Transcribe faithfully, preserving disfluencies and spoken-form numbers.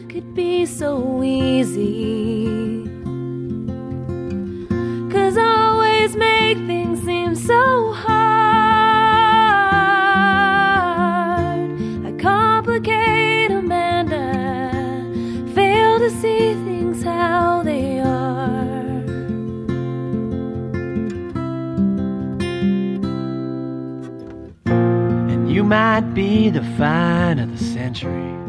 could be so easy, 'cause I always make things seem so hard. I complicate them and I fail to see things how they are. And you might be the find of the century,